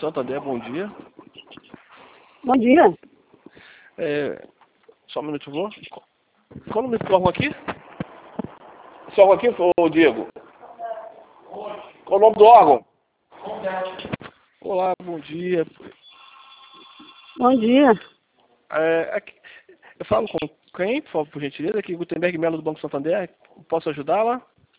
Santander, bom dia. Bom dia. Só um minuto, por favor. Qual o nome do órgão aqui? Esse órgão aqui, ô Diego? Qual o nome do órgão? Olá, bom dia. Bom dia. Eu falo com quem, por gentileza? Aqui, Gutenberg Melo do Banco Santander. Posso ajudá-la?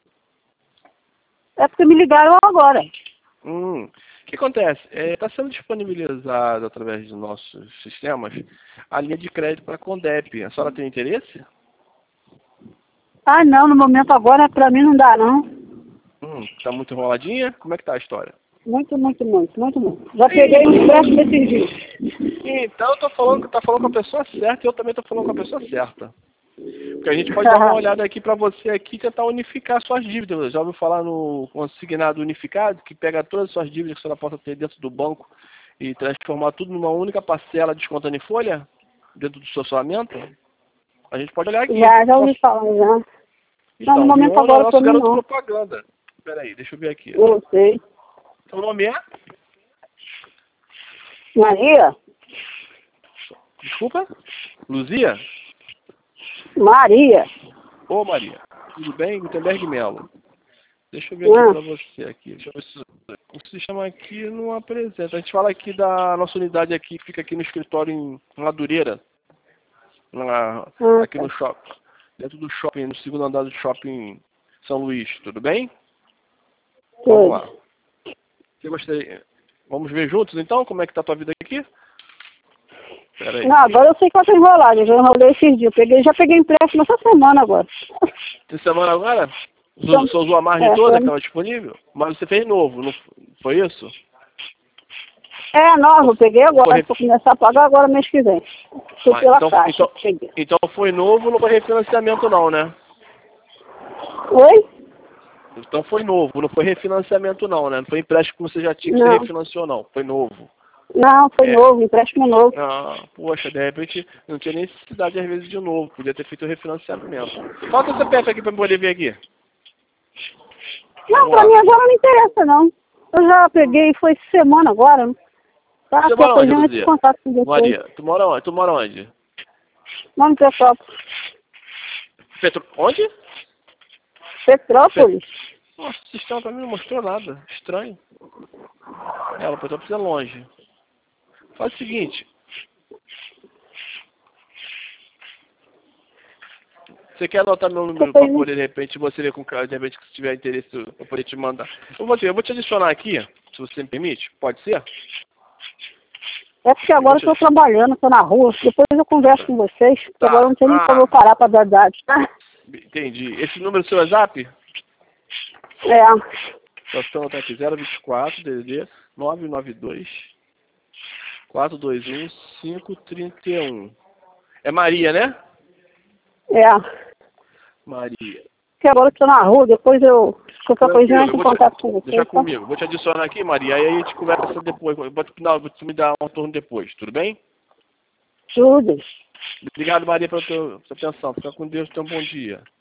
É porque me ligaram agora. O que acontece? Está sendo disponibilizado através dos nossos sistemas a linha de crédito para a Condep. A senhora tem interesse? Ah, não, no momento agora pra mim não dá, não. Está muito enroladinha? Como é que está a história? Muito. Já peguei um empréstimo desses dias. Então eu tô falando com a pessoa certa e eu também estou falando com a pessoa certa. Porque a gente pode dar uma olhada aqui para você aqui e tentar unificar suas dívidas. Já ouviu falar no consignado unificado, que pega todas as suas dívidas que a senhora possa ter dentro do banco e transformar tudo numa única parcela descontando em folha, dentro do seu orçamento? A gente pode olhar aqui. Já ouvi falar, já. Então, Não, no momento Mion é o agora nosso pra mim garoto não. propaganda. Peraí, deixa eu ver aqui. Eu sei. Seu nome é? Maria? Desculpa? Luzia? Maria. Ô Maria, tudo bem? Gutenberg Melo. Deixa eu ver aqui para você aqui. Deixa eu ver se o sistema aqui não apresenta. A gente fala aqui da nossa unidade aqui, que fica aqui no escritório em Madureira. Aqui no shopping. Dentro do shopping, no segundo andar do shopping São Luís. Tudo bem? Vamos lá. Você gostaria? Vamos ver juntos então como é que tá a tua vida aqui? Pera aí. Não, agora eu sei que eu tô enrolado. Eu já enrolei esses dias. Já peguei empréstimo essa semana agora. Essa semana agora? Você usou a margem toda que estava disponível? Mas você fez novo, não foi isso? Não, eu peguei agora. Vou começar a pagar agora mês que vem. Fui pela Caixa. Então foi novo, não foi refinanciamento não, né? Oi? Então foi novo, não foi refinanciamento não, né? Não foi empréstimo que você já tinha que você refinanciou não, foi novo. Não, foi novo, empréstimo novo. Poxa, de repente não tinha necessidade às vezes de novo, podia ter feito o refinanciamento. Falta essa peça aqui para eu poder ver aqui. Não, pra mim agora não interessa não. Eu já peguei, foi semana agora. Tá, você mora onde, Luzia? Contato com você. Maria, tu mora onde? Tu mora onde? Moro em Petrópolis. Onde? Petrópolis. Nossa, o sistema pra mim não mostrou nada. Estranho. Ela, Petrópolis é longe. Faz o seguinte. Você quer anotar meu número para poder, de repente, você ver com cara, de repente, que se tiver interesse, eu poder te mandar. Eu vou te adicionar aqui, se você me permite. Pode ser? É porque agora eu tô trabalhando, tô na rua. Depois eu converso com vocês, porque agora não tem nem como eu parar pra dar dados, tá? Entendi. Esse número do seu WhatsApp? Então tá aqui, 024 DDD 992 421 531. É Maria, né? Maria. Porque agora eu tô na rua, depois qualquer coisa eu entro em contato com você. Deixa comigo, vou te adicionar aqui, Maria, aí a gente conversa depois. Vou te me dar um turno depois, tudo bem? Tudo. Obrigado, Maria, pela sua atenção. Fica com Deus, tenha um bom dia.